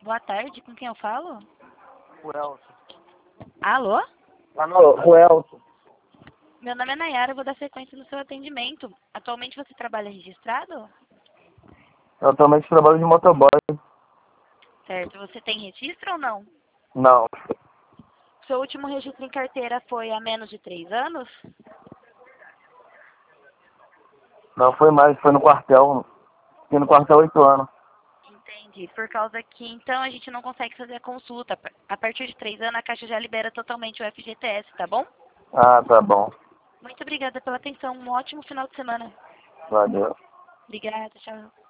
Boa tarde, com quem eu falo? O Elton. Alô? Alô, o Elton. Meu nome é Nayara, eu vou dar sequência no seu atendimento. Atualmente você trabalha registrado? Eu atualmente trabalho de motoboy. Certo. Você tem registro ou não? Não, Seu último registro em carteira foi há menos de 3 anos? não foi mais, foi no quartel. Fiquei no quartel 8 anos. Entendi. Por causa que, então, a gente não consegue fazer a consulta. A partir de 3 anos, a Caixa já libera totalmente o FGTS, tá bom? Ah, tá bom. Muito obrigada pela atenção. Um ótimo final de semana. Valeu. Obrigada, tchau.